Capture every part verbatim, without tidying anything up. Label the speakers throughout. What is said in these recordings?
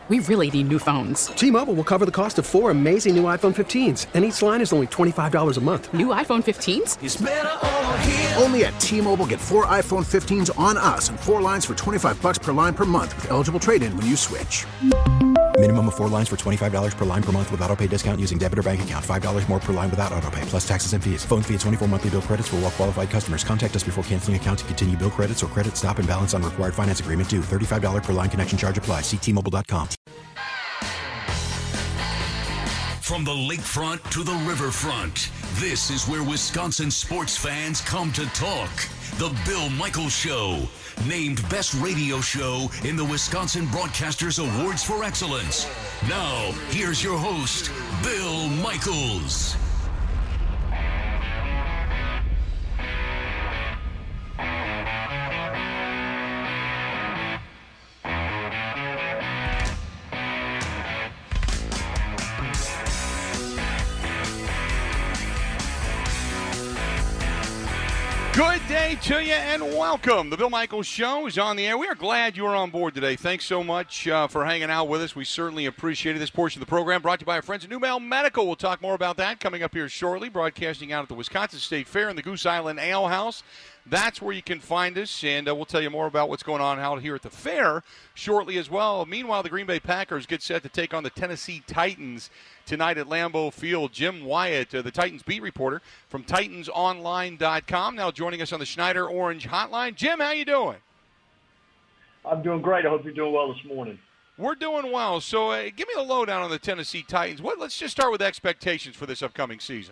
Speaker 1: We really need new phones.
Speaker 2: T-Mobile will cover the cost of four amazing new iPhone fifteens, and each line is only twenty-five dollars a month.
Speaker 1: New iPhone fifteens?
Speaker 3: It's better over here.
Speaker 4: Only at T-Mobile, get four iPhone fifteens on us and four lines for twenty-five dollars per line per month with eligible trade-in when you switch.
Speaker 5: Minimum of four lines for twenty-five dollars per line per month with autopay discount using debit or bank account. five dollars more per line without autopay, plus taxes and fees. Phone fee at twenty-four monthly bill credits for well-qualified customers. Contact us before canceling account to continue bill credits or credit stop and balance on required finance agreement due. thirty-five dollars per line connection charge applies. See T Mobile dot com.
Speaker 6: From the lakefront to the riverfront, this is where Wisconsin sports fans come to talk. The Bill Michaels Show, named Best Radio Show in the Wisconsin Broadcasters Awards for Excellence. Now, here's your host, Bill Michaels.
Speaker 7: Good day to you and welcome. The Bill Michaels Show is on the air. We are glad you are on board today. Thanks so much uh, for hanging out with us. We certainly appreciate it. This portion of the program brought to you by our friends at New Male Medical. We'll talk more about that coming up here shortly. Broadcasting out at the Wisconsin State Fair in the Goose Island Ale House. That's where you can find us, and uh, we'll tell you more about what's going on out here at the fair shortly as well. Meanwhile, the Green Bay Packers get set to take on the Tennessee Titans tonight at Lambeau Field. Jim Wyatt, uh, the Titans beat reporter from Titans Online dot com, now joining us on the Schneider Orange Hotline. Jim, how you doing?
Speaker 8: I'm doing great. I hope you're doing well this morning.
Speaker 7: We're doing well. So uh, give me the lowdown on the Tennessee Titans. What, let's just start with expectations for this upcoming season.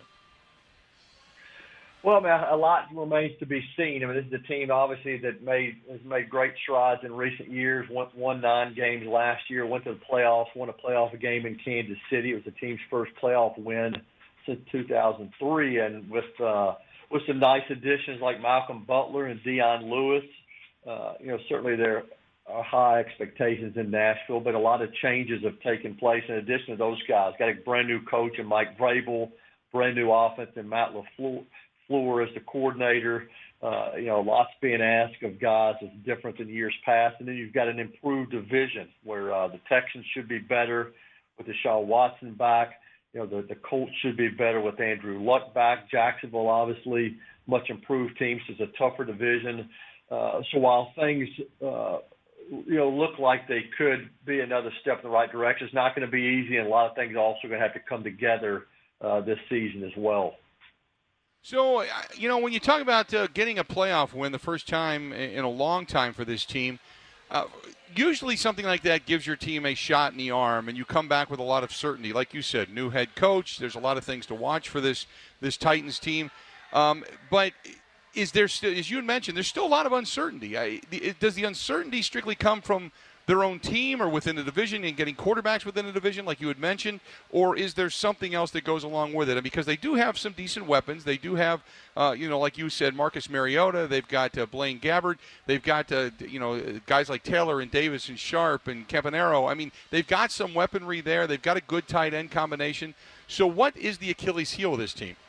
Speaker 8: Well, I mean, a lot remains to be seen. I mean, this is a team, obviously, that made has made great strides in recent years. Won, won nine games last year, went to the playoffs, won a playoff game in Kansas City. It was the team's first playoff win since two thousand three. And with uh, with some nice additions like Malcolm Butler and Dion Lewis, uh, you know, certainly there are high expectations in Nashville, but a lot of changes have taken place in addition to those guys. Got a brand new coach in Mike Vrabel, brand new offense in Matt LaFleur. Floor as the coordinator, uh, you know, lots being asked of guys is different than years past. And then you've got an improved division where uh, the Texans should be better with Deshaun Watson back. You know, the, the Colts should be better with Andrew Luck back. Jacksonville, obviously, much improved team. So it's a tougher division. Uh, so while things, uh, you know, look like they could be another step in the right direction, it's not going to be easy. And a lot of things are also going to have to come together uh, this season as well.
Speaker 7: So, you know, when you talk about uh, getting a playoff win the first time in a long time for this team, uh, usually something like that gives your team a shot in the arm, and you come back with a lot of certainty. Like you said, new head coach, there's a lot of things to watch for this this Titans team. Um, but is there still, as you had mentioned, there's still a lot of uncertainty. I, the, does the uncertainty strictly come from their own team or within the division and getting quarterbacks within the division like you had mentioned, or is there something else that goes along with it? And because they do have some decent weapons. They do have, uh, you know, like you said, Marcus Mariota. They've got uh, Blaine Gabbert. They've got, uh, you know, guys like Taylor and Davis and Sharp and Campanaro. I mean, they've got some weaponry there. They've got a good tight end combination. So what is the Achilles heel of this team?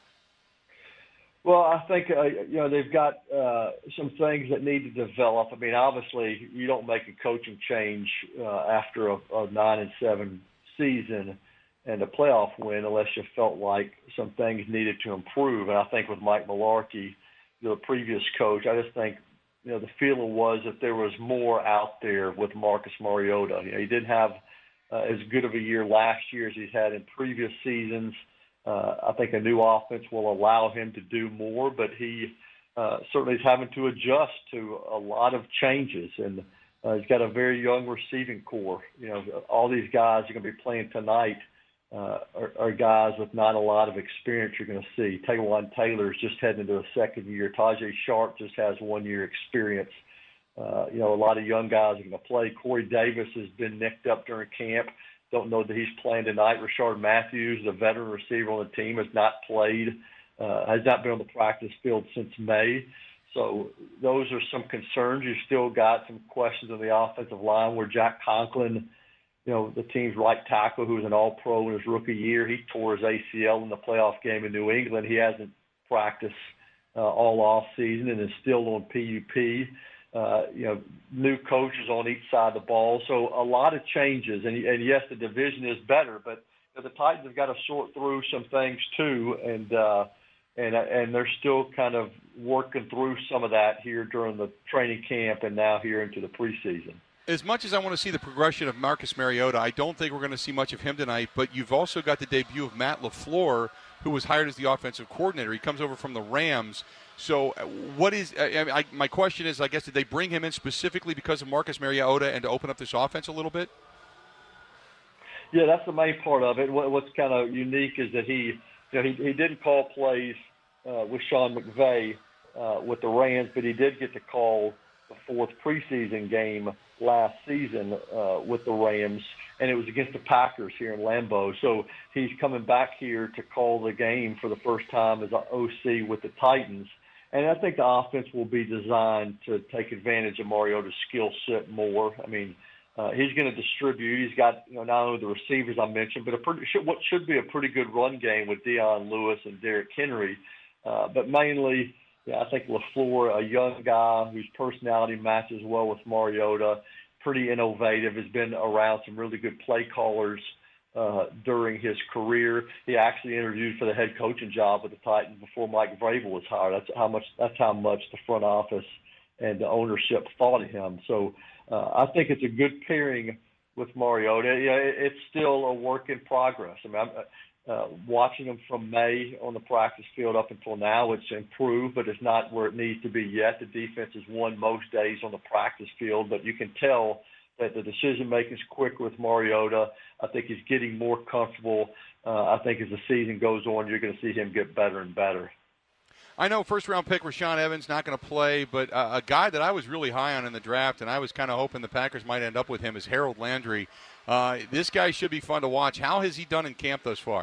Speaker 8: Well, I think, uh, you know, they've got uh, some things that need to develop. I mean, obviously, you don't make a coaching change uh, after a, a nine and seven season and a playoff win unless you felt like some things needed to improve. And I think with Mike Mularkey, the previous coach, I just think, you know, the feeling was that there was more out there with Marcus Mariota. You know, he didn't have uh, as good of a year last year as he's had in previous seasons. Uh, I think a new offense will allow him to do more, but he uh, certainly is having to adjust to a lot of changes. And uh, he's got a very young receiving core. You know, all these guys are going to be playing tonight uh, are, are guys with not a lot of experience you're going to see. Taywan Taylor's just heading into a second year. Tajay Sharp just has one year experience. Uh, you know, a lot of young guys are going to play. Corey Davis has been nicked up during camp. Don't know that he's playing tonight. Rashard Matthews, the veteran receiver on the team, has not played, uh, has not been on the practice field since May. So those are some concerns. You've still got some questions on the offensive line where Jack Conklin, you know, the team's right tackle, who was an all-pro in his rookie year, he tore his A C L in the playoff game in New England. He hasn't practiced uh, all off season and is still on P U P. uh, you know, new coaches on each side of the ball. So a lot of changes. And, and yes, the division is better, but you know, the Titans have got to sort through some things too. And, uh, and, and they're still kind of working through some of that here during the training camp and now here into the preseason.
Speaker 7: As much as I want to see the progression of Marcus Mariota, I don't think we're going to see much of him tonight. But you've also got the debut of Matt LaFleur, who was hired as the offensive coordinator. He comes over from the Rams. So what is I, I, my question is, I guess, did they bring him in specifically because of Marcus Mariota and to open up this offense a little bit?
Speaker 8: Yeah, that's the main part of it. What, what's kind of unique is that he, you know, he, he didn't call plays uh, with Sean McVay uh, with the Rams, but he did get to call the fourth preseason game last season uh, with the Rams, and it was against the Packers here in Lambeau. So he's coming back here to call the game for the first time as an O C with the Titans. And I think the offense will be designed to take advantage of Mariota's skill set more. I mean, uh, he's going to distribute. He's got, you know, not only the receivers I mentioned, but a pretty, what should be a pretty good run game with Dion Lewis and Derrick Henry. Uh, but mainly, yeah, I think LaFleur, a young guy whose personality matches well with Mariota, pretty innovative, has been around some really good play callers uh, during his career. He actually interviewed for the head coaching job with the Titans before Mike Vrabel was hired. That's how much that's how much the front office and the ownership thought of him. So uh, I think it's a good pairing with Mariota. Yeah, it, it's still a work in progress. I mean, I'm, Uh, watching him from May on the practice field up until now, it's improved, but it's not where it needs to be yet. The defense has won most days on the practice field, but you can tell that the decision-making is quick with Mariota. I think he's getting more comfortable. Uh, I think as the season goes on, you're going to see him get better and better.
Speaker 7: I know first-round pick Rashaan Evans not going to play, but uh, a guy that I was really high on in the draft, and I was kind of hoping the Packers might end up with him, is Harold Landry. Uh, this guy should be fun to watch. How has he done in camp thus far?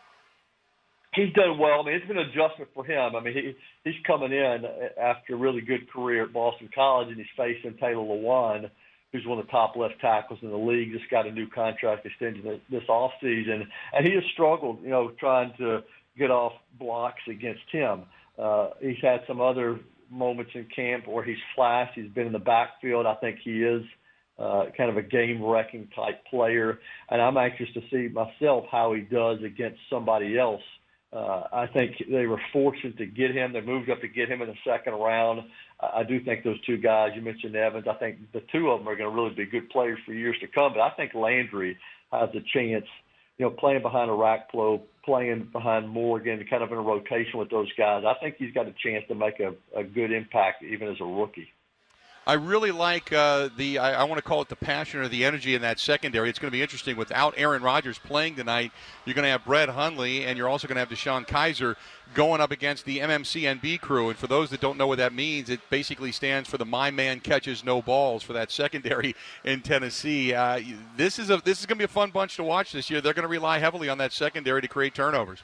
Speaker 8: He's done well. I mean, it's been an adjustment for him. I mean, he he's coming in after a really good career at Boston College, and he's facing Taylor Lewan, who's one of the top left tackles in the league. Just got a new contract extension this offseason, and he has struggled, you know, trying to get off blocks against him. Uh, he's had some other moments in camp where he's flashed. He's been in the backfield. I think he is uh, kind of a game-wrecking type player, and I'm anxious to see myself how he does against somebody else. Uh, I think they were fortunate to get him. They moved up to get him in the second round. I, I do think those two guys, you mentioned Evans, I think the two of them are going to really be good players for years to come. But I think Landry has a chance, you know, playing behind Orakpo, playing behind Morgan, kind of in a rotation with those guys. I think he's got a chance to make a, a good impact even as a rookie.
Speaker 7: I really like uh, the, I, I want to call it the passion or the energy in that secondary. It's going to be interesting. Without Aaron Rodgers playing tonight, you're going to have Brett Hundley, and you're also going to have DeShone Kizer going up against the M M C N B crew. And for those that don't know what that means, it basically stands for the My Man Catches No Balls for that secondary in Tennessee. Uh, this is a this is going to be a fun bunch to watch this year. They're going to rely heavily on that secondary to create turnovers.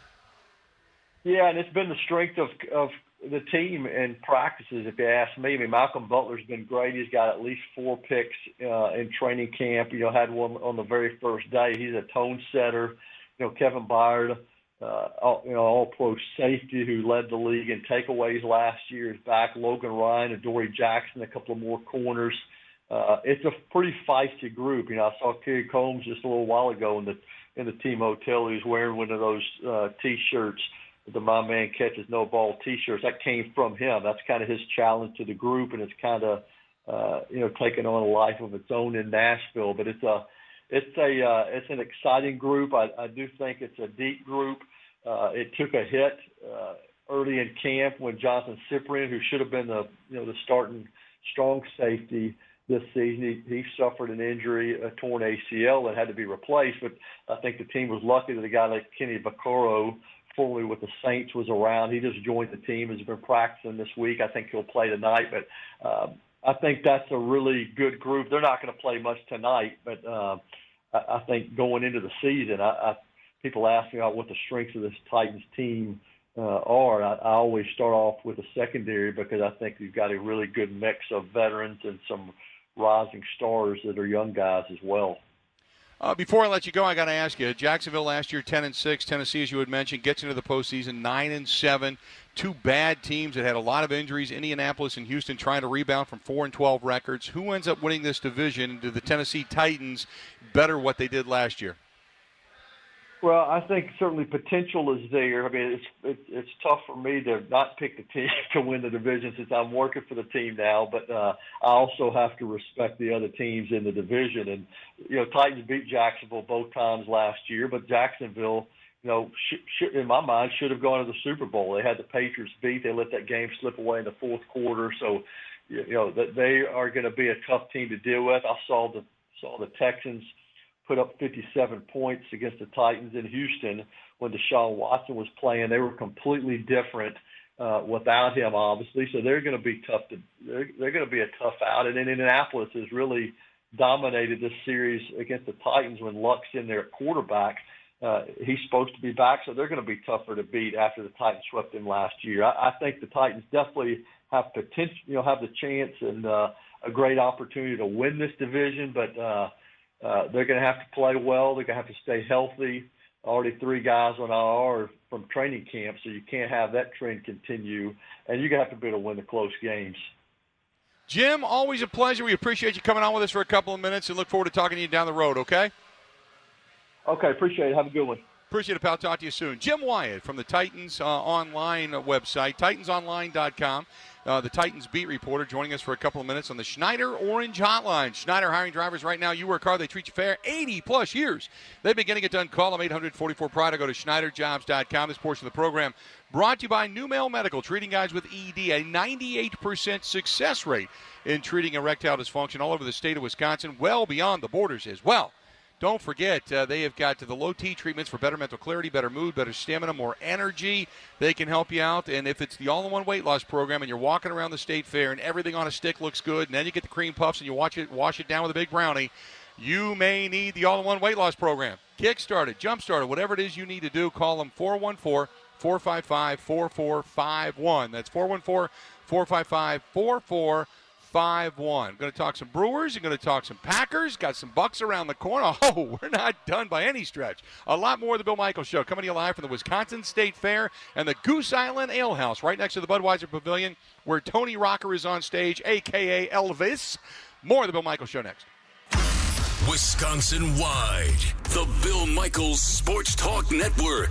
Speaker 8: Yeah, and it's been the strength of of the team in practices, if you ask me. I mean, Malcolm Butler's been great. He's got at least four picks uh, in training camp. You know, had one on the very first day. He's a tone setter. You know, Kevin Byard, uh, all, you know, all-pro safety who led the league in takeaways last year is back. Logan Ryan and Dory Jackson, a couple of more corners. Uh, it's a pretty feisty group. You know, I saw Kerry Combs just a little while ago in the in the team hotel. He was wearing one of those uh, T-shirts, the My Man Catches No Ball T-shirts. That came from him. That's kind of his challenge to the group, and it's kind of, uh, you know, taking on a life of its own in Nashville. But it's a, it's a, uh, it's an exciting group. I, I do think it's a deep group. Uh, it took a hit uh, early in camp when Jonathan Cyprien, who should have been the, you know, the starting strong safety this season, he, he suffered an injury, a torn A C L, that had to be replaced. But I think the team was lucky that a guy like Kenny Vaccaro, formerly with the Saints, was around. He just joined the team, has been practicing this week. I think he'll play tonight, but uh, I think that's a really good group. They're not going to play much tonight, but uh, I, I think going into the season, I, I, people ask me about what the strengths of this Titans team uh, are. I, I always start off with the secondary because I think you've got a really good mix of veterans and some rising stars that are young guys as well.
Speaker 7: Uh, before I let you go, I got to ask you, Jacksonville last year ten and six, Tennessee, as you had mentioned, gets into the postseason nine and seven. Two bad teams that had a lot of injuries, Indianapolis and Houston trying to rebound from four and twelve records. Who ends up winning this division? Do the Tennessee Titans better what they did last year?
Speaker 8: Well, I think certainly potential is there. I mean, it's it's, it's tough for me to not pick the team to win the division since I'm working for the team now. But uh, I also have to respect the other teams in the division. And you know, Titans beat Jacksonville both times last year, but Jacksonville, you know, sh- sh- in my mind, should have gone to the Super Bowl. They had the Patriots beat. They let that game slip away in the fourth quarter. So, you know, that they are going to be a tough team to deal with. I saw the saw the Texans put up fifty-seven points against the Titans in Houston when Deshaun Watson was playing. They were completely different uh, without him, obviously. So they're going to be tough to. They're, they're going to be a tough out. And then Indianapolis has really dominated this series against the Titans when Luck's in there at quarterback. Uh, he's supposed to be back, so they're going to be tougher to beat after the Titans swept them last year. I, I think the Titans definitely have potential, you know, have the chance and uh, a great opportunity to win this division, but. Uh, Uh, they're going to have to play well. They're going to have to stay healthy. Already three guys on I R from training camp, so you can't have that trend continue. And you're going to have to be able to win the close games.
Speaker 7: Jim, always a pleasure. We appreciate you coming on with us for a couple of minutes and look forward to talking to you down the road, okay?
Speaker 8: Okay, appreciate it. Have a good one.
Speaker 7: Appreciate it, pal. Talk to you soon. Jim Wyatt from the Titans uh, online website, titans online dot com. Uh, the Titans beat reporter joining us for a couple of minutes on the Schneider Orange Hotline. Schneider hiring drivers right now. You work hard, they treat you fair. eighty-plus years. They've been getting it done. Call them eight hundred forty-four pride or go to schneider jobs dot com. This portion of the program brought to you by NewMale Medical, treating guys with E D. A ninety-eight percent success rate in treating erectile dysfunction all over the state of Wisconsin, well beyond the borders as well. Don't forget, uh, they have got the low T treatments for better mental clarity, better mood, better stamina, more energy. They can help you out. And if it's the all-in-one weight loss program and you're walking around the state fair and everything on a stick looks good, and then you get the cream puffs and you watch it, wash it down with a big brownie, you may need the all-in-one weight loss program. Kickstart it, jumpstart it, whatever it is you need to do, call them four one four, four five five, four four five one. That's four one four, four five five, four four five one. Going to talk some Brewers. You're going to talk some Packers. Got some Bucks around the corner. Oh, we're not done by any stretch. A lot more of the Bill Michaels Show coming to you live from the Wisconsin State Fair and the Goose Island Ale House right next to the Budweiser Pavilion where Tony Rocker is on stage, a k a. Elvis. More of the Bill Michaels Show next.
Speaker 6: Wisconsin-wide, the Bill Michaels Sports Talk Network.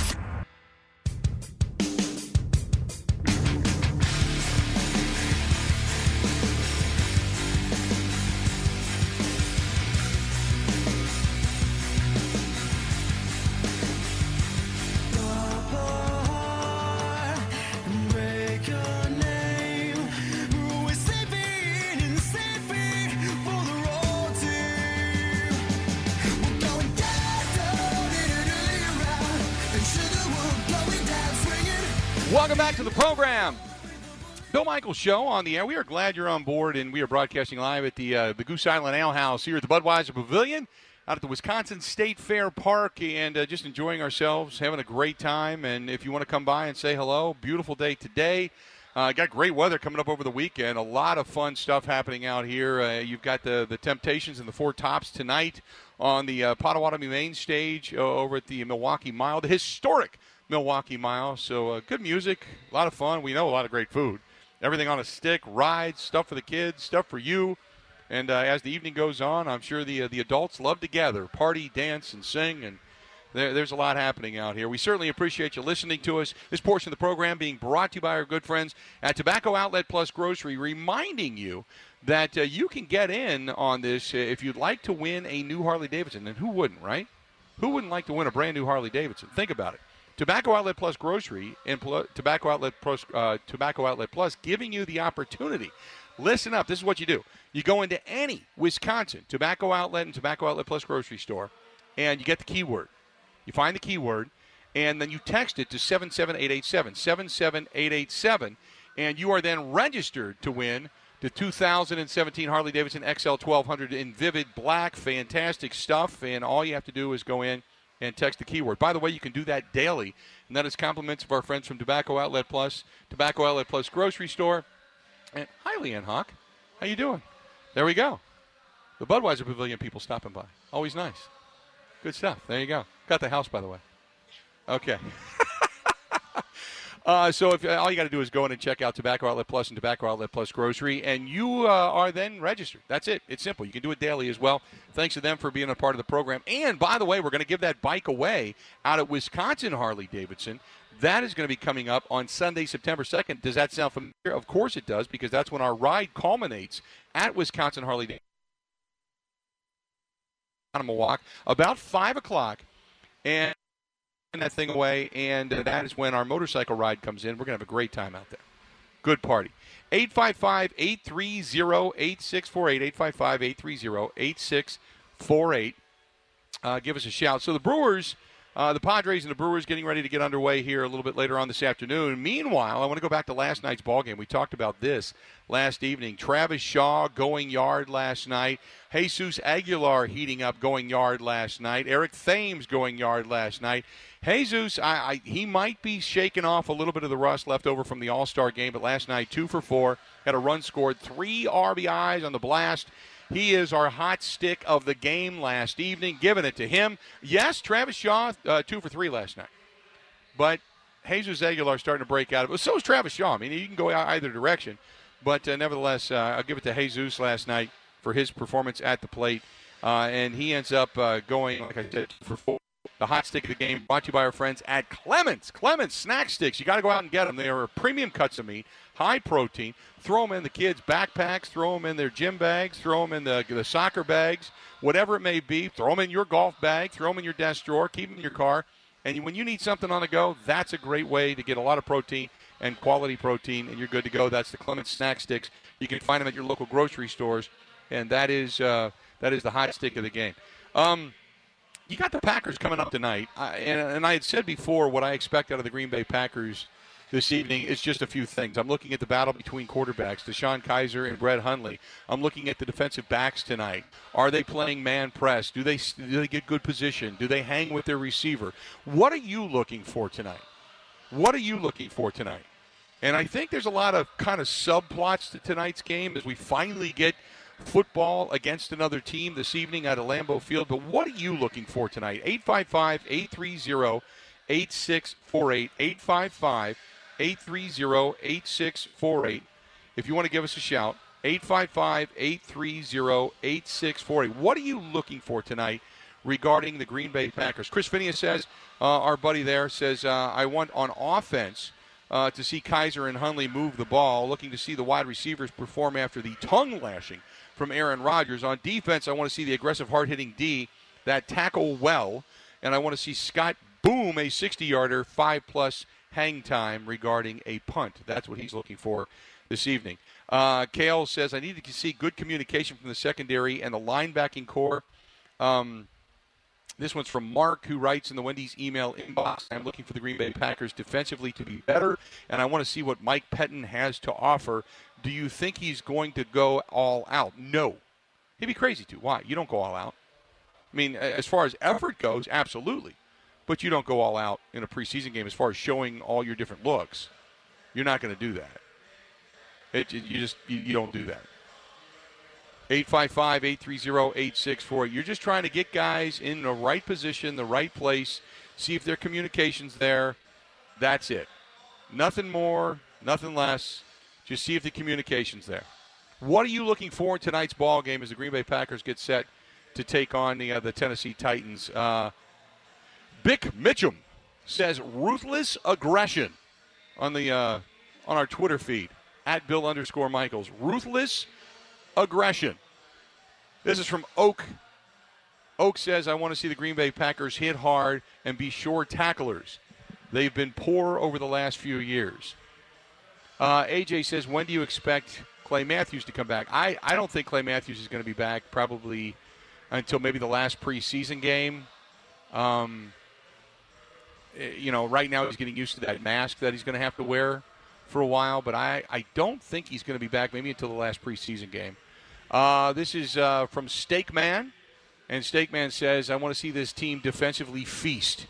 Speaker 7: Welcome back to the program. Bill Michaels Show on the air. We are glad you're on board, and we are broadcasting live at the uh, the Goose Island Ale House here at the Budweiser Pavilion out at the Wisconsin State Fair Park, and uh, just enjoying ourselves, having a great time. And if you want to come by and say hello, beautiful day today. Uh, got great weather coming up over the weekend. A lot of fun stuff happening out here. Uh, you've got the, the Temptations and the Four Tops tonight on the uh, Potawatomi main stage uh, over at the Milwaukee Mile, the historic Milwaukee Mile. So uh, good music, a lot of fun. We know a lot of great food. Everything on a stick, rides, stuff for the kids, stuff for you. And uh, as the evening goes on, I'm sure the uh, the adults love to gather, party, dance, and sing. And there, there's a lot happening out here. We certainly appreciate you listening to us. This portion of the program being brought to you by our good friends at Tobacco Outlet Plus Grocery, reminding you that uh, you can get in on this uh, if you'd like to win a new Harley-Davidson. And who wouldn't, right? Who wouldn't like to win a brand new Harley-Davidson? Think about it. Tobacco Outlet Plus Grocery and Pl- Tobacco Outlet Plus, uh, Tobacco Outlet Plus giving you the opportunity. Listen up. This is what you do. You go into any Wisconsin Tobacco Outlet and Tobacco Outlet Plus grocery store, and you get the keyword. You find the keyword, and then you text it to seven seven eight eight seven, seven seven eight eight seven, and you are then registered to win the two thousand seventeen Harley-Davidson X L twelve hundred in Vivid Black. Fantastic stuff, and all you have to do is go in and text the keyword. By the way, you can do that daily, and that is compliments of our friends from Tobacco Outlet Plus, Tobacco Outlet Plus Grocery Store. And hi, Leanne Hawk. How you doing? There we go. The Budweiser Pavilion people stopping by. Always nice. Good stuff. There you go. Got the house, by the way. Okay. Uh, so if uh, all you got to do is go in and check out Tobacco Outlet Plus and Tobacco Outlet Plus Grocery, and you uh, are then registered. That's it. It's simple. You can do it daily as well. Thanks to them for being a part of the program. And, by the way, we're going to give that bike away out at Wisconsin Harley-Davidson. That is going to be coming up on Sunday, September second. Does that sound familiar? Of course it does, because that's when our ride culminates at Wisconsin Harley-Davidson on Milwaukee, about five o'clock. And that thing away, and uh, that is when our motorcycle ride comes in. We're going to have a great time out there. Good party. eight five five, eight three zero, eight six four eight, eight five five, eight three zero, eight six four eight. Uh, give us a shout. So the Brewers, uh, the Padres and the Brewers getting ready to get underway here a little bit later on this afternoon. Meanwhile, I want to go back to last night's ballgame. We talked about this last evening. Travis Shaw going yard last night. Jesus Aguilar heating up going yard last night. Eric Thames going yard last night. Jesus, I, I, he might be shaking off a little bit of the rust left over from the All-Star game, but last night, two for four, had a run scored, three R B Is on the blast. He is our hot stick of the game last evening, giving it to him. Yes, Travis Shaw, uh, two for three last night. But Jesus Aguilar starting to break out of it. So is Travis Shaw. I mean, you can go either direction. But uh, nevertheless, uh, I'll give it to Jesus last night for his performance at the plate. Uh, and he ends up uh, going, like I said, two for four. The hot stick of the game brought to you by our friends at Clements. Clements Snack Sticks. You got to go out and get them. They are premium cuts of meat, high protein. Throw them in the kids' backpacks. Throw them in their gym bags. Throw them in the, the soccer bags, whatever it may be. Throw them in your golf bag. Throw them in your desk drawer. Keep them in your car. And when you need something on the go, that's a great way to get a lot of protein and quality protein, and you're good to go. That's the Clements Snack Sticks. You can find them at your local grocery stores, and that is uh, that is the hot stick of the game. Um, You got the Packers coming up tonight, I, and, and I had said before what I expect out of the Green Bay Packers this evening is just a few things. I'm looking at the battle between quarterbacks, DeShone Kizer and Brett Hundley. I'm looking at the defensive backs tonight. Are they playing man press? Do they, do they get good position? Do they hang with their receiver? What are you looking for tonight? What are you looking for tonight? And I think there's a lot of kind of subplots to tonight's game as we finally get football against another team this evening at a Lambeau Field. But what are you looking for tonight? eight five five, eight three zero, eight six four eight. eight five five, eight three zero, eight six four eight. If you want to give us a shout, eight five five, eight three zero, eight six four eight. What are you looking for tonight regarding the Green Bay Packers? Chris Phineas says, uh, our buddy there says, uh, I want on offense uh, to see Kizer and Hundley move the ball, looking to see the wide receivers perform after the tongue lashing from Aaron Rodgers. On defense, I want to see the aggressive, hard-hitting D that tackle well, and I want to see Scott Boom, a sixty-yarder, five-plus hang time regarding a punt. That's what he's looking for this evening. Uh, Kale says, I need to see good communication from the secondary and the linebacking core. Um, this one's from Mark, who writes in the Wendy's email inbox, I'm looking for the Green Bay Packers defensively to be better, and I want to see what Mike Pettin has to offer. Do you think he's going to go all out? No. He'd be crazy to. Why? You don't go all out. I mean, as far as effort goes, absolutely. But you don't go all out in a preseason game as far as showing all your different looks. You're not going to do that. It, you just you, you don't do that. eight five five, eight three zero, eight six four eight. You're just trying to get guys in the right position, the right place, see if their communication's there. That's it. Nothing more, nothing less. Just see if the communication's there. What are you looking for in tonight's ball game as the Green Bay Packers get set to take on the uh, the Tennessee Titans? Uh, Bick Mitchum says ruthless aggression on the uh, on our Twitter feed at Bill underscore Michaels. Ruthless aggression. This is from Oak. Oak says, I want to see the Green Bay Packers hit hard and be sure tacklers. They've been poor over the last few years. Uh, A J says, when do you expect Clay Matthews to come back? I, I don't think Clay Matthews is going to be back probably until maybe the last preseason game. Um, you know, right now he's getting used to that mask that he's going to have to wear for a while, but I, I don't think he's going to be back maybe until the last preseason game. Uh, this is uh, from Steakman, and Steakman says, I want to see this team defensively feast.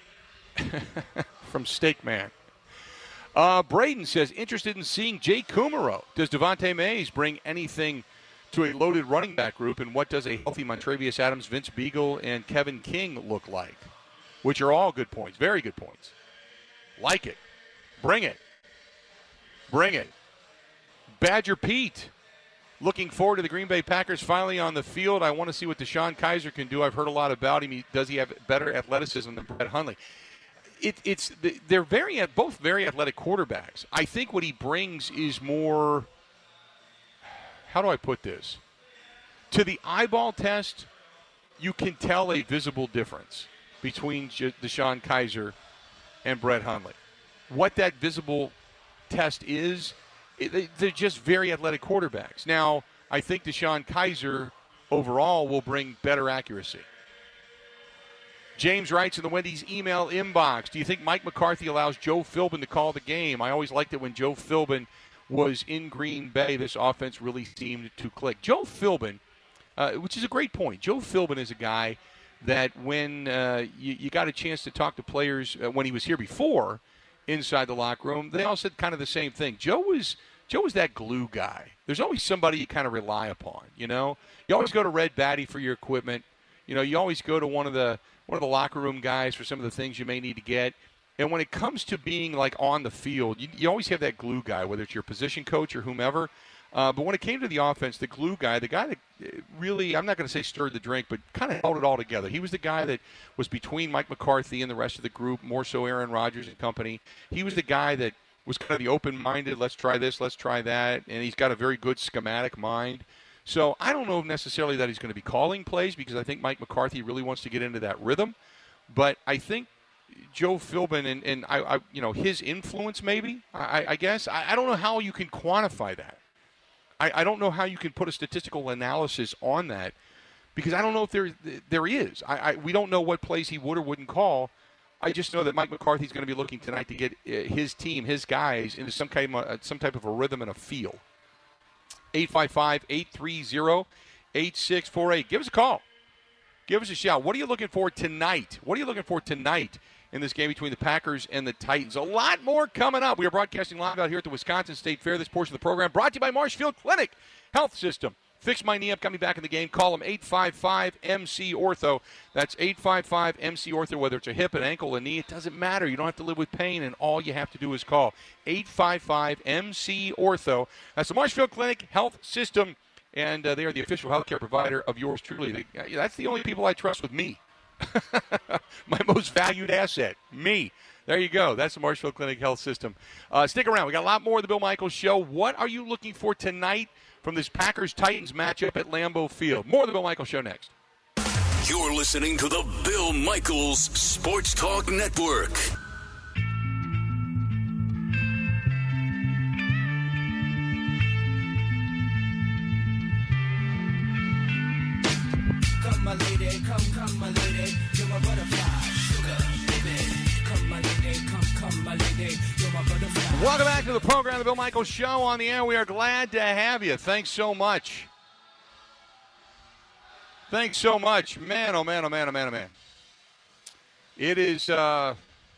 Speaker 7: From Steakman. Uh, Braden says, interested in seeing Jay Kumaro. Does Devontae Mays bring anything to a loaded running back group, and what does a healthy Montravius Adams, Vince Beagle, and Kevin King look like? Which are all good points, very good points. Like it. Bring it. Bring it. Badger Pete. Looking forward to the Green Bay Packers finally on the field. I want to see what DeShone Kizer can do. I've heard a lot about him. He, does he have better athleticism than Brett Hundley? It, it's they're very both very athletic quarterbacks. I think what he brings is more. How do I put this? To the eyeball test, you can tell a visible difference between DeShone Kizer and Brett Hundley. What that visible test is. They're just very athletic quarterbacks. Now, I think DeShone Kizer overall will bring better accuracy. James writes in the Wendy's email inbox, do you think Mike McCarthy allows Joe Philbin to call the game? I always liked it when Joe Philbin was in Green Bay. This offense really seemed to click. Joe Philbin, uh, which is a great point. Joe Philbin is a guy that when uh, you, you got a chance to talk to players uh, when he was here before, inside the locker room, they all said kind of the same thing. Joe was Joe was that glue guy. There's always somebody you kind of rely upon, you know? You always go to Red Batty for your equipment. You know, you always go to one of the one of the locker room guys for some of the things you may need to get. And when it comes to being, like, on the field, you, you always have that glue guy, whether it's your position coach or whomever. Uh, but when it came to the offense, the glue guy, the guy that really, I'm not going to say stirred the drink, but kind of held it all together. He was the guy that was between Mike McCarthy and the rest of the group, more so Aaron Rodgers and company. He was the guy that was kind of the open-minded, let's try this, let's try that, and he's got a very good schematic mind. So I don't know necessarily that he's going to be calling plays because I think Mike McCarthy really wants to get into that rhythm. But I think Joe Philbin and, and I, I, you know, his influence maybe, I, I guess. I, I don't know how you can quantify that. I, I don't know how you can put a statistical analysis on that because I don't know if there there is. I, I we don't know what plays he would or wouldn't call. I just know that Mike McCarthy's going to be looking tonight to get his team, his guys, into some kind of some type of a rhythm and a feel. eight five five, eight three zero, eight six four eight. Give us a call. Give us a shout. What are you looking for tonight? What are you looking for tonight in this game between the Packers and the Titans? A lot more coming up. We are broadcasting live out here at the Wisconsin State Fair. This portion of the program brought to you by Marshfield Clinic Health System. Fix my knee up, got me back in the game. Call them eight five five M C Ortho. That's eight five five M C Ortho. Whether it's a hip, an ankle, a knee, it doesn't matter. You don't have to live with pain, and all you have to do is call eight five five M C Ortho. That's the Marshfield Clinic Health System, and uh, they are the official healthcare provider of yours truly. They, that's the only people I trust with me. My most valued asset, me. There you go. That's the Marshfield Clinic Health System. Uh, stick around. We got a lot more of the Bill Michaels Show. What are you looking for tonight from this Packers-Titans matchup at Lambeau Field? More of the Bill Michaels Show next.
Speaker 6: You're listening to the Bill Michaels Sports Talk Network.
Speaker 3: Come, my lady, come, come, my lady, you're my butterfly, sugar, baby. Come, my lady, come, come, my lady, you're my butterfly.
Speaker 7: Welcome back to the program, the Bill Michaels Show on the air. We are glad to have you. Thanks so much. Thanks so much. Man, oh, man, oh, man, oh, man, oh, man. It is, uh,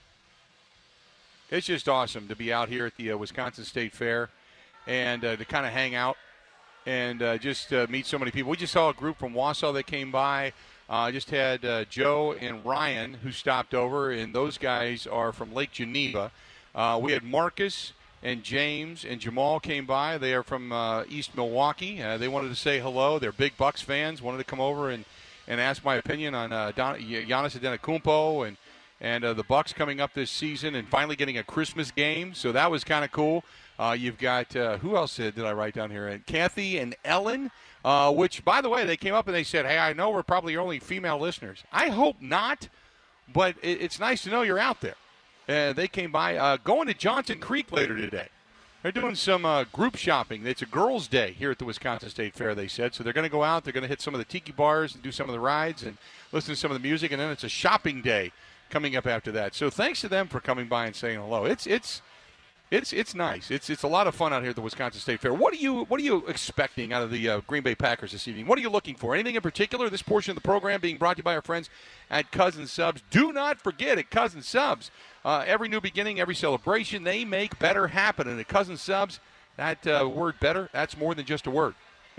Speaker 7: it's just awesome to be out here at the uh, Wisconsin State Fair and uh, to kind of hang out and uh, just uh, meet so many people. We just saw a group from Wausau that came by. I uh, just had uh, Joe and Ryan who stopped over, and those guys are from Lake Geneva. Uh, we had Marcus and James and Jamal came by. They are from uh, East Milwaukee. Uh, they wanted to say hello. They're big Bucks fans, wanted to come over and, and ask my opinion on uh, Don, Giannis Antetokounmpo and, and uh, the Bucks coming up this season and finally getting a Christmas game. So that was kind of cool. Uh, you've got, uh, who else did, did I write down here? And Kathy and Ellen, uh, which, by the way, they came up and they said, hey, I know we're probably your only female listeners. I hope not, but it, it's nice to know you're out there. Uh, they came by, uh, going to Johnson Creek later today. They're doing some uh, group shopping. It's a girls' day here at the Wisconsin State Fair, they said. So they're going to go out. They're going to hit some of the tiki bars and do some of the rides and listen to some of the music. And then it's a shopping day coming up after that. So thanks to them for coming by and saying hello. It's it's it's it's nice. It's it's a lot of fun out here at the Wisconsin State Fair. What are you what are you expecting out of the uh, Green Bay Packers this evening? What are you looking for? Anything in particular? This portion of the program being brought to you by our friends at Cousin Subs. Do not forget at Cousin Subs. Uh, every new beginning, every celebration, they make better happen. And at Cousin Subs, that uh, word better, that's more than just a word.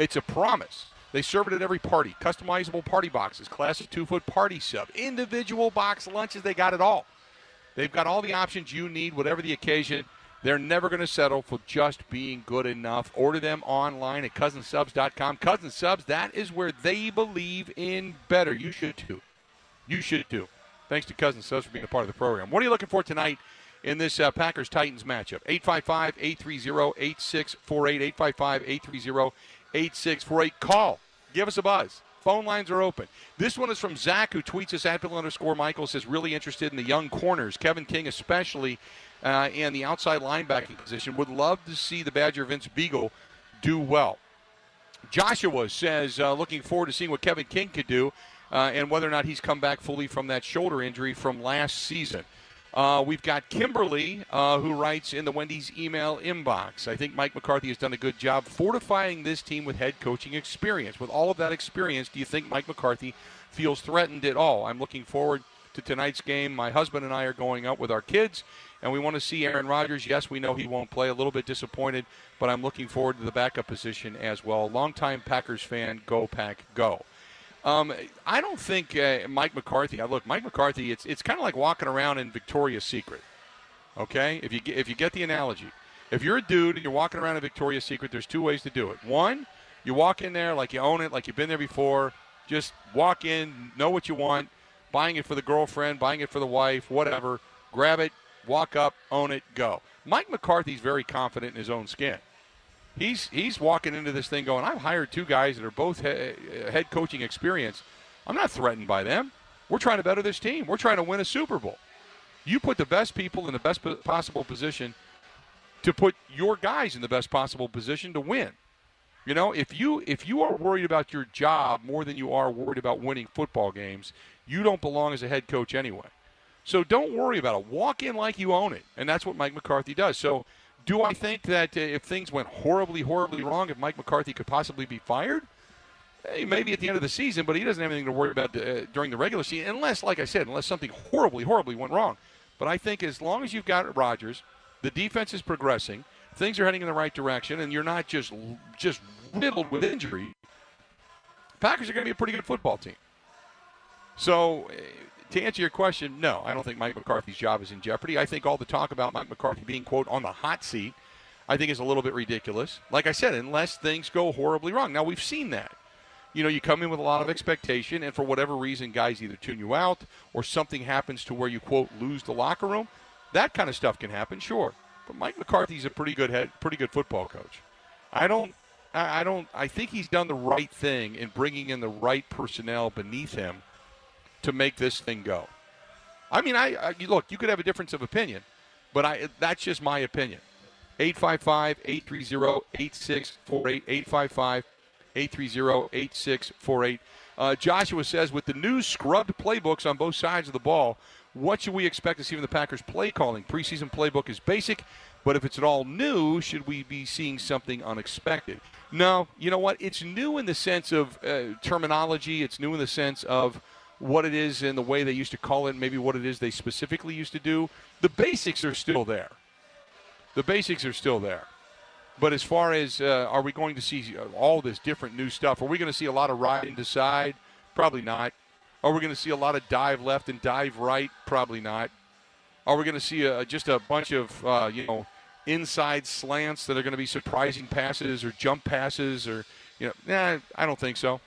Speaker 7: It's a promise. They serve it at every party. Customizable party boxes, classic two-foot party sub, individual box lunches. They got it all. They've got all the options you need, whatever the occasion. They're never going to settle for just being good enough. Order them online at cousin subs dot com. Cousin Subs, that is where they believe in better. You should too. You should too. Thanks to Cousin Subs for being a part of the program. What are you looking for tonight in this uh, Packers-Titans matchup? eight five five, eight three zero, eight six four eight, eight five five, eight three zero, eight six four eight. Call. Give us a buzz. Phone lines are open. This one is from Zach, who tweets us at Bill underscore Michael, says really interested in the young corners, Kevin King especially, uh, and the outside linebacking position. Would love to see the Badger Vince Beagle do well. Joshua says uh, looking forward to seeing what Kevin King could do uh, and whether or not he's come back fully from that shoulder injury from last season. Uh, we've got Kimberly, uh, who writes in the Wendy's email inbox, I think Mike McCarthy has done a good job fortifying this team with head coaching experience. With all of that experience, do you think Mike McCarthy feels threatened at all? I'm looking forward to tonight's game. My husband and I are going out with our kids, and we want to see Aaron Rodgers. Yes, we know he won't play. A little bit disappointed, but I'm looking forward to the backup position as well. Longtime Packers fan, go Pack, go. Um, I don't think uh, Mike McCarthy. Look, Mike McCarthy. It's it's kind of like walking around in Victoria's Secret. Okay, if you get, if you get the analogy, if you're a dude and you're walking around in Victoria's Secret, there's two ways to do it. One, you walk in there like you own it, like you've been there before. Just walk in, know what you want, buying it for the girlfriend, buying it for the wife, whatever. Grab it, walk up, own it, go. Mike McCarthy's very confident in his own skin. He's he's walking into this thing going, I've hired two guys that are both he- head coaching experience. I'm not threatened by them. We're trying to better this team. We're trying to win a Super Bowl. You put the best people in the best possible position to put your guys in the best possible position to win. You know, if you if you are worried about your job more than you are worried about winning football games, you don't belong as a head coach anyway. So don't worry about it. Walk in like you own it, and that's what Mike McCarthy does. So do I think that uh, if things went horribly, horribly wrong, if Mike McCarthy could possibly be fired? Hey, maybe at the end of the season, but he doesn't have anything to worry about uh, during the regular season, unless, like I said, unless something horribly, horribly went wrong. But I think as long as you've got Rodgers, the defense is progressing, things are heading in the right direction, and you're not just just riddled with injury, Packers are going to be a pretty good football team. So uh, to answer your question, no, I don't think Mike McCarthy's job is in jeopardy. I think all the talk about Mike McCarthy being, quote, on the hot seat, I think is a little bit ridiculous. Like I said, unless things go horribly wrong. Now, we've seen that. You know, you come in with a lot of expectation, and for whatever reason, guys either tune you out or something happens to where you, quote, lose the locker room. That kind of stuff can happen, sure. But Mike McCarthy's a pretty good head, pretty good football coach. I don't, I don't, I think he's done the right thing in bringing in the right personnel beneath him to make this thing go. I mean, I, I look, you could have a difference of opinion, but I that's just my opinion. eight five five, eight three zero, eight six four eight, eight five five, eight three zero, eight six four eight. Uh, Joshua says, with the new scrubbed playbooks on both sides of the ball, what should we expect to see from the Packers play calling? Preseason playbook is basic, but if it's at all new, should we be seeing something unexpected? No, you know what? It's new in the sense of uh, terminology. It's new in the sense of what it is and the way they used to call it, maybe what it is they specifically used to do. The basics are still there. The basics are still there. But as far as uh, are we going to see all this different new stuff, are we going to see a lot of ride and decide? Probably not. Are we going to see a lot of dive left and dive right? Probably not. Are we going to see a, just a bunch of, uh, you know, inside slants that are going to be surprising passes or jump passes or, you know, nah, I don't think so.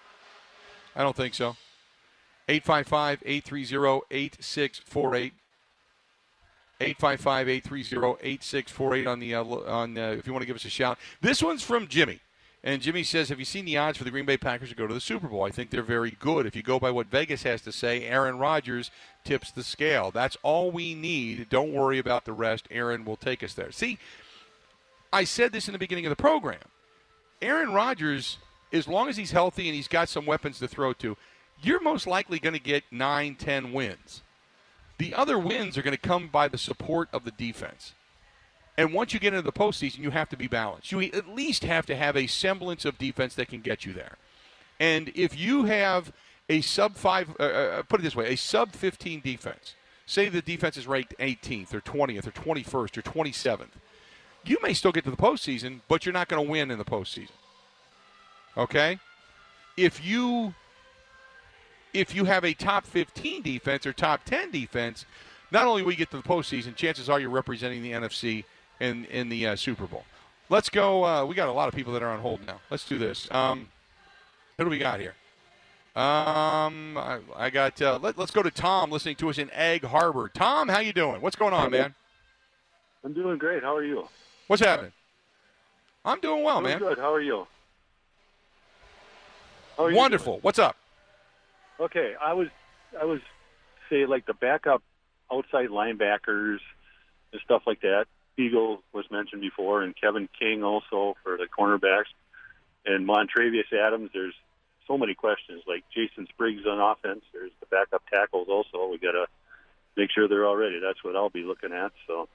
Speaker 7: I don't think so. eight five five, eight three zero, eight six four eight. eight five five, eight three zero, eight six four eight on the uh, on uh, if you want to give us a shout. This one's from Jimmy. And Jimmy says, have you seen the odds for the Green Bay Packers to go to the Super Bowl? I think they're very good. If you go by what Vegas has to say, Aaron Rodgers tips the scale. That's all we need. Don't worry about the rest. Aaron will take us there. See, I said this in the beginning of the program. Aaron Rodgers, as long as he's healthy and he's got some weapons to throw to, you're most likely going to get nine, ten wins. The other wins are going to come by the support of the defense. And once you get into the postseason, you have to be balanced. You at least have to have a semblance of defense that can get you there. And if you have a sub-five, uh, put it this way, a sub-fifteen defense, say the defense is ranked eighteenth or twentieth or twenty-first or twenty-seventh, you may still get to the postseason, but you're not going to win in the postseason. Okay? If you if you have a top fifteen defense or top ten defense, not only will you get to the postseason, chances are you're representing the N F C in, in the uh, Super Bowl. Let's go. Uh, we got a lot of people that are on hold now. Let's do this. Um, who do we got here? Um, I, I got. Uh, let, let's go to Tom, listening to us in Egg Harbor. Tom, how you doing? What's going on, man?
Speaker 9: I'm doing great. How are you?
Speaker 7: What's happening? I'm doing well,
Speaker 9: doing
Speaker 7: man.
Speaker 9: Good. How are you? How are you
Speaker 7: Wonderful.
Speaker 9: doing?
Speaker 7: What's up?
Speaker 9: Okay, I was, I was, say like the backup outside linebackers and stuff like that. Eagle was mentioned before, and Kevin King also for the cornerbacks, and Montravius Adams. There's so many questions. Like Jason Spriggs on offense. There's the backup tackles also. We got to make sure they're all ready. That's what I'll be looking at. So.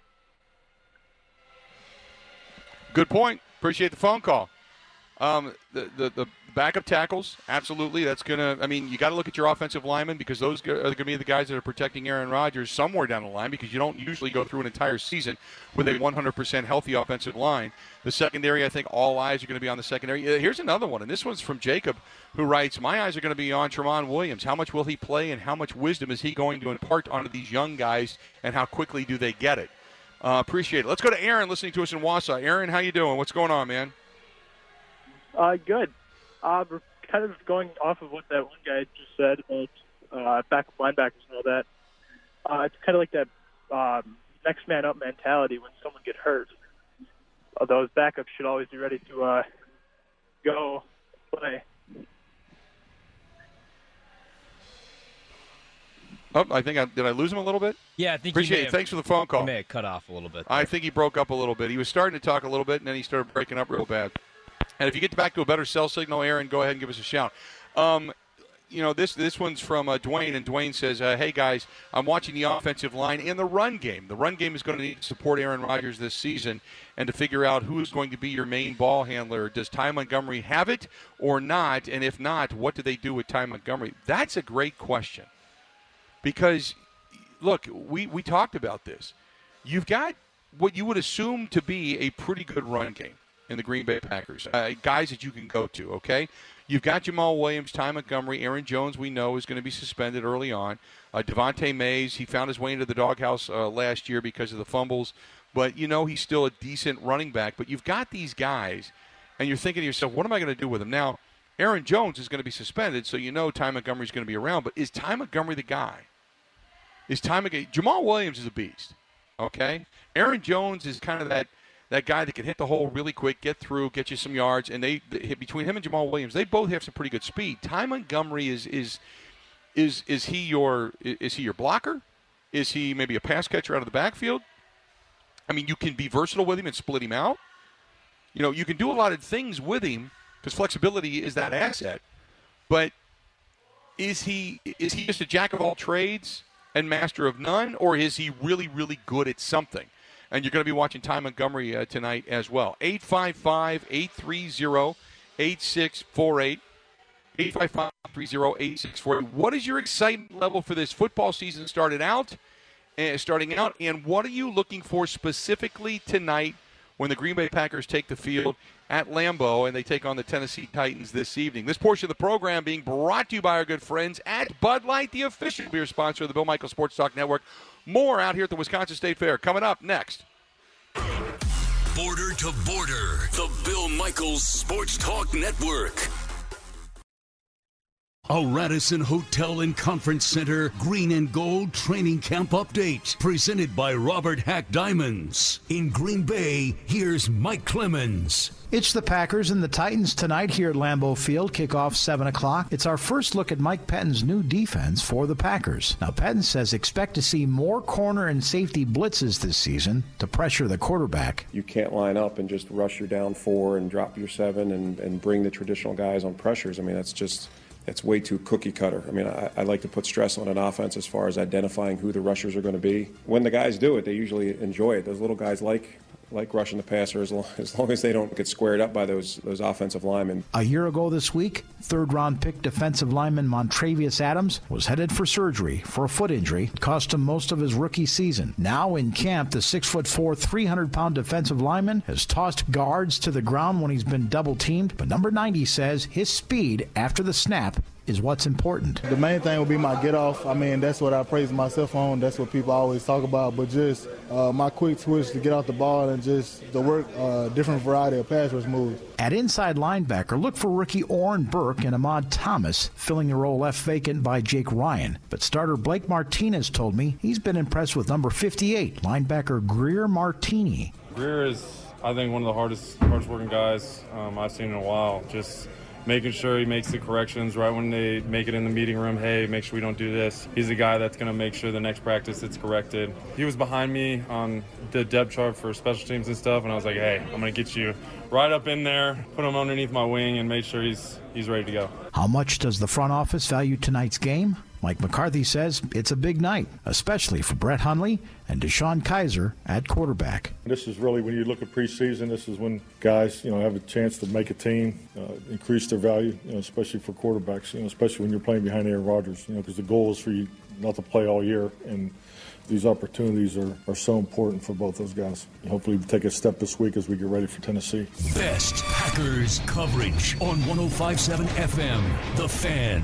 Speaker 7: Good point. Appreciate the phone call. Um, the, the the backup tackles, absolutely. That's gonna. I mean, you got to look at your offensive linemen because those are going to be the guys that are protecting Aaron Rodgers somewhere down the line. Because you don't usually go through an entire season with a one hundred percent healthy offensive line. The secondary, I think, all eyes are going to be on the secondary. Here's another one, and this one's from Jacob, who writes, "My eyes are going to be on Tramon Williams. How much will he play, and how much wisdom is he going to impart onto these young guys, and how quickly do they get it?" Uh, appreciate it. Let's go to Aaron, listening to us in Wausau. Aaron, how you doing? What's going on, man?
Speaker 10: Uh, good. Uh, we're kind of going off of what that one guy just said about uh, backup linebackers and all that. Uh, it's kind of like that um, next man up mentality when someone gets hurt. Uh, those backups should always be ready to uh, go play.
Speaker 7: Oh, I think I did. I lose him a little bit.
Speaker 11: Yeah, I think.
Speaker 7: Appreciate
Speaker 11: he may
Speaker 7: it.
Speaker 11: have,
Speaker 7: Thanks for the phone call.
Speaker 11: He may have cut off a little bit.
Speaker 7: I think he broke up a little bit. He was starting to talk a little bit, and then he started breaking up real bad. And if you get back to a better cell signal, Aaron, go ahead and give us a shout. Um, you know, this this one's from uh, Dwayne, and Dwayne says, uh, hey, guys, I'm watching the offensive line and the run game. The run game is going to need to support Aaron Rodgers this season and to figure out who is going to be your main ball handler. Does Ty Montgomery have it or not? And if not, what do they do with Ty Montgomery? That's a great question because, look, we, we talked about this. You've got what you would assume to be a pretty good run game in the Green Bay Packers, uh, guys that you can go to, okay? You've got Jamal Williams, Ty Montgomery, Aaron Jones we know is going to be suspended early on. Uh, Devontae Mays, he found his way into the doghouse uh, last year because of the fumbles. But, you know, he's still a decent running back. But you've got these guys, and you're thinking to yourself, what am I going to do with them? Now, Aaron Jones is going to be suspended, so you know Ty Montgomery's going to be around. But is Ty Montgomery the guy? Is Ty Montgomery – Jamal Williams is a beast, okay? Aaron Jones is kind of that – that guy that can hit the hole really quick, get through, get you some yards, and they, they between him and Jamal Williams, they both have some pretty good speed. Ty Montgomery is is is is he your is he your blocker? Is he maybe a pass catcher out of the backfield? I mean, you can be versatile with him and split him out. You know, you can do a lot of things with him because flexibility is that asset. But is he is he just a jack of all trades and master of none, or is he really really good at something? And you're going to be watching Ty Montgomery uh, tonight as well. eight five five, eight three zero, eight six four eight. eight five five, three zero, eight six four eight. What is your excitement level for this football season started out, uh, starting out, and what are you looking for specifically tonight when the Green Bay Packers take the field at Lambeau and they take on the Tennessee Titans this evening? This portion of the program being brought to you by our good friends at Bud Light, the official beer sponsor of the Bill Michaels Sports Talk Network. More out here at the Wisconsin State Fair. Coming up next.
Speaker 6: Border to Border, the Bill Michaels Sports Talk Network. A Radisson Hotel and Conference Center Green and Gold Training Camp Update, presented by Robert Hack Diamonds. In Green Bay, here's Mike Clemens.
Speaker 12: It's the Packers and the Titans tonight here at Lambeau Field. Kickoff seven o'clock. It's our first look at Mike Pettine's new defense for the Packers. Now, Pettine says expect to see more corner and safety blitzes this season to pressure the quarterback.
Speaker 13: You can't line up and just rush your down four and drop your seven and, and bring the traditional guys on pressures. I mean, that's just... It's way too cookie cutter. I mean, I, I like to put stress on an offense as far as identifying who the rushers are going to be. When the guys do it, they usually enjoy it. Those little guys like like rushing the passer as long as, long as they don't get squared up by those those offensive linemen.
Speaker 12: A year ago this week, third-round pick defensive lineman Montravius Adams was headed for surgery for a foot injury. It cost him most of his rookie season. Now in camp, the six foot four, three hundred pound defensive lineman has tossed guards to the ground when he's been double-teamed, but number ninety says his speed after the snap is what's important.
Speaker 11: The main thing will be my get off. I mean, that's what I praise myself on. That's what people always talk about. But just uh, my quick twitch to get off the ball and just the work, uh, different variety of pass rush moves.
Speaker 12: At inside linebacker, look for rookie Oren Burke and Ahmad Thomas, filling the role left vacant by Jake Ryan. But starter Blake Martinez told me he's been impressed with number fifty-eight, linebacker Greer Martini.
Speaker 14: Greer is, I think, one of the hardest, hardest working guys um, I've seen in a while. Just making sure he makes the corrections right when they make it in the meeting room. Hey, make sure we don't do this. He's the guy that's going to make sure the next practice it's corrected. He was behind me on the depth chart for special teams and stuff, and I was like, hey, I'm going to get you right up in there, put him underneath my wing, and make sure he's he's ready to go.
Speaker 12: How much does the front office value tonight's game? Mike McCarthy says it's a big night, especially for Brett Hundley and Deshaun Kaiser at quarterback.
Speaker 15: This is really, when you look at preseason, this is when guys, you know, have a chance to make a team, uh, increase their value, you know, especially for quarterbacks, you know, especially when you're playing behind Aaron Rodgers, you know, because the goal is for you not to play all year, and these opportunities are, are so important for both those guys. Hopefully we take a step this week as we get ready for Tennessee.
Speaker 6: Best Packers coverage on one oh five point seven F M, The Fan.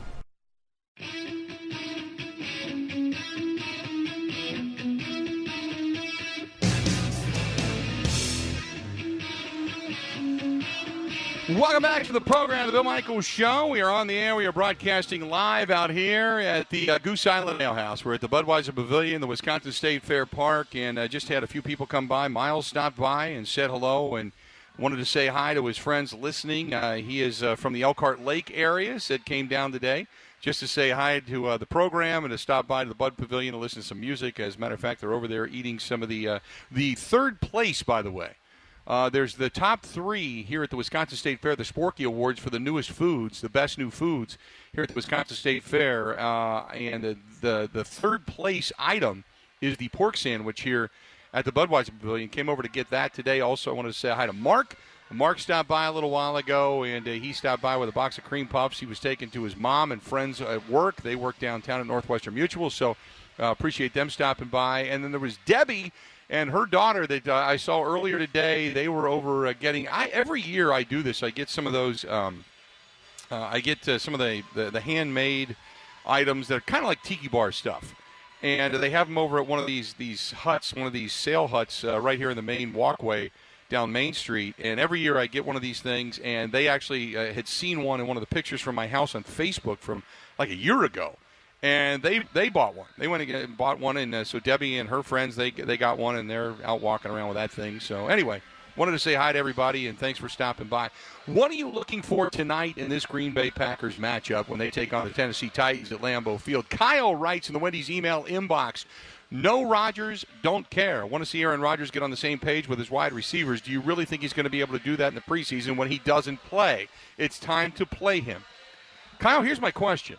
Speaker 7: Welcome back to the program, The Bill Michaels Show. We are on the air. We are broadcasting live out here at the uh, Goose Island Ale House. We're at the Budweiser Pavilion, the Wisconsin State Fair Park, and uh, just had a few people come by. Miles stopped by and said hello and wanted to say hi to his friends listening. Uh, he is uh, from the Elkhart Lake area, said came down today just to say hi to uh, the program and to stop by to the Bud Pavilion to listen to some music. As a matter of fact, they're over there eating some of the, uh, the third place, by the way. Uh, there's the top three here at the Wisconsin State Fair, the Sporky Awards for the newest foods, the best new foods here at the Wisconsin State Fair. Uh, and the, the the third place item is the pork sandwich here at the Budweiser Pavilion. Came over to get that today. Also, I wanted to say hi to Mark. Mark stopped by a little while ago, and uh, he stopped by with a box of cream puffs. He was taken to his mom and friends at work. They work downtown at Northwestern Mutual, so uh, appreciate them stopping by. And then there was Debbie and her daughter that uh, I saw earlier today. They were over uh, getting. I every year I do this. I get some of those. Um, uh, I get uh, some of the, the the handmade items that are kind of like tiki bar stuff, and uh, they have them over at one of these these huts, one of these sale huts uh, right here in the main walkway down Main Street. And every year I get one of these things, and they actually uh, had seen one in one of the pictures from my house on Facebook from like a year ago. And they, they bought one. They went and bought one, and uh, so Debbie and her friends, they they got one, and they're out walking around with that thing. So anyway, wanted to say hi to everybody, and thanks for stopping by. What are you looking for tonight in this Green Bay Packers matchup when they take on the Tennessee Titans at Lambeau Field? Kyle writes in the Wendy's email inbox, no Rodgers, don't care. I want to see Aaron Rodgers get on the same page with his wide receivers. Do you really think he's going to be able to do that in the preseason when he doesn't play? It's time to play him. Kyle, here's my question.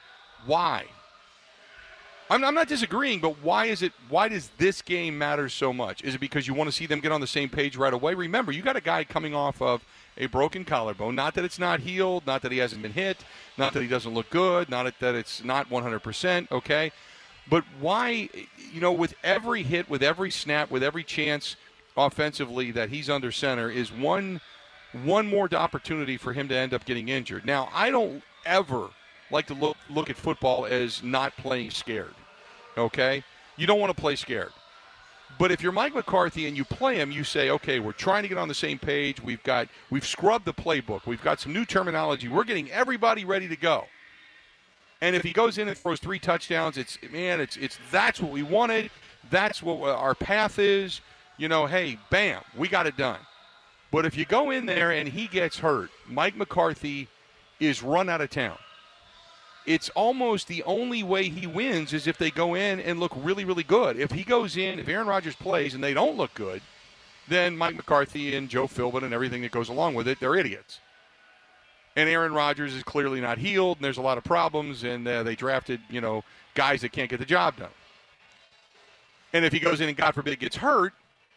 Speaker 7: Why? I'm, I'm not disagreeing, but why is it? Why does this game matter so much? Is it because you want to see them get on the same page right away? Remember, you got a guy coming off of a broken collarbone. Not that it's not healed, not that he hasn't been hit, not that he doesn't look good, not that it's not one hundred percent, okay? But why, you know, with every hit, with every snap, with every chance offensively that he's under center is one one more opportunity for him to end up getting injured. Now, I don't ever like to look look at football as not playing scared, okay? You don't want to play scared. But if you're Mike McCarthy and you play him, you say, okay, we're trying to get on the same page. We've got we've scrubbed the playbook. We've got some new terminology. We're getting everybody ready to go. And if he goes in and throws three touchdowns, it's man, it's it's that's what we wanted. That's what our path is. You know, hey, bam, we got it done. But if you go in there and he gets hurt, Mike McCarthy is run out of town. It's almost the only way he wins is if they go in and look really, really good. If he goes in, if Aaron Rodgers plays and they don't look good, then Mike McCarthy and Joe Philbin and everything that goes along with it, they're idiots. And Aaron Rodgers is clearly not healed, and there's a lot of problems, and uh, they drafted, you know, guys that can't get the job done. And if he goes in and, God forbid, gets hurt,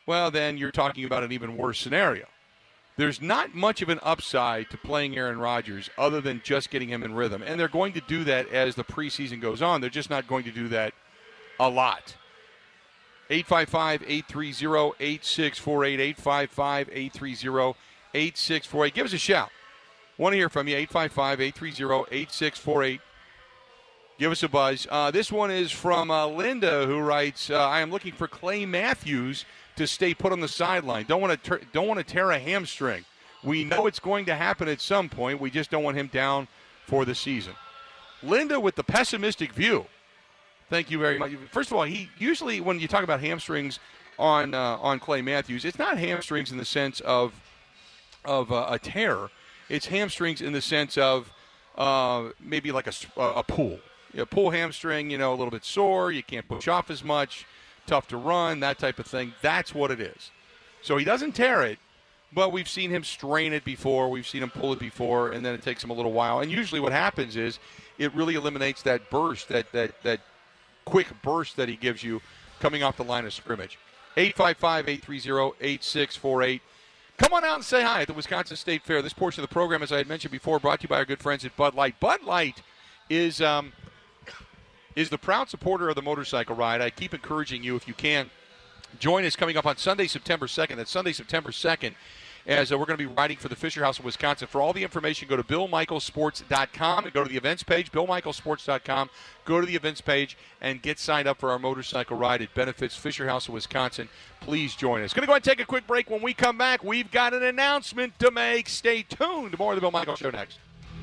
Speaker 7: well, then you're talking about an even worse scenario. There's not much of an upside to playing Aaron Rodgers other than just getting him in rhythm. And they're going to do that as the preseason goes on. They're just not going to do that a lot. eight five five, eight three zero, eight six four eight, eight five five, eight three zero, eight six four eight. Give us a shout. Want to hear from you, eight five five, eight three zero, eight six four eight. Give us a buzz. Uh, this one is from uh, Linda, who writes, uh, I am looking for Clay Matthews to stay put on the sideline. Don't want to ter- don't want to tear a hamstring. We know it's going to happen at some point. We just don't want him down for the season. Linda with the pessimistic view. Thank you very much. First of all, he usually when you talk about hamstrings on uh, on Clay Matthews, it's not hamstrings in the sense of of uh, a tear. It's hamstrings in the sense of uh, maybe like a, a pull. You know, pull hamstring, you know, a little bit sore. You can't push off as much. Tough to run, that type of thing. That's what it is. So he doesn't tear it, but we've seen him strain it before. We've seen him pull it before, and then it takes him a little while. And usually what happens is it really eliminates that burst, that that that quick burst that he gives you coming off the line of scrimmage. eight five five, eight three zero, eight six four eight. Come on out and say hi at the Wisconsin State Fair. This portion of the program, as I had mentioned before, brought to you by our good friends at Bud Light. Bud Light is um, is the proud supporter of the motorcycle ride. I keep encouraging you, if you can, join us coming up on Sunday, September second. That's Sunday, September second, as uh, we're going to be riding for the Fisher House of Wisconsin. For all the information, go to bill michaels sports dot com and go to the events page, bill michaels sports dot com. Go to the events page and get signed up for our motorcycle ride. It benefits Fisher House of Wisconsin. Please join us. Going to go ahead and take a quick break. When we come back, we've got an announcement to make. Stay tuned. More of the Bill Michaels Show next.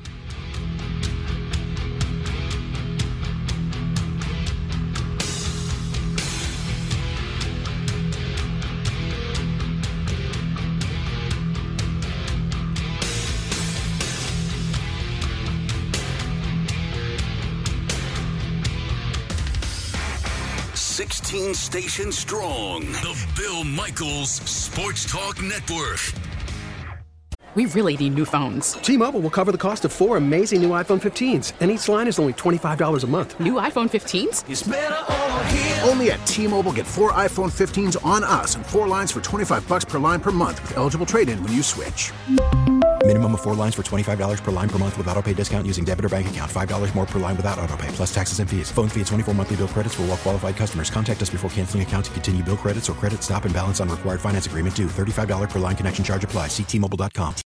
Speaker 6: sixteen stations strong. The Bill Michaels Sports Talk Network.
Speaker 1: We really need new phones.
Speaker 2: T-Mobile will cover the cost of four amazing new iPhone fifteens, and each line is only twenty-five dollars a month.
Speaker 1: New iPhone fifteens?
Speaker 4: It's better over here. Only at T-Mobile, get four iPhone fifteens on us and four lines for twenty-five dollars per line per month with eligible trade-in when you switch.
Speaker 5: Minimum of four lines for twenty-five dollars per line per month with autopay discount using debit or bank account. five dollars more per line without autopay, plus taxes and fees. Phone fee at twenty-four monthly bill credits for well-qualified customers. Contact us before canceling account to continue bill credits or credit stop and balance on required finance agreement due. thirty-five dollars per line connection charge applies. See T Mobile dot com.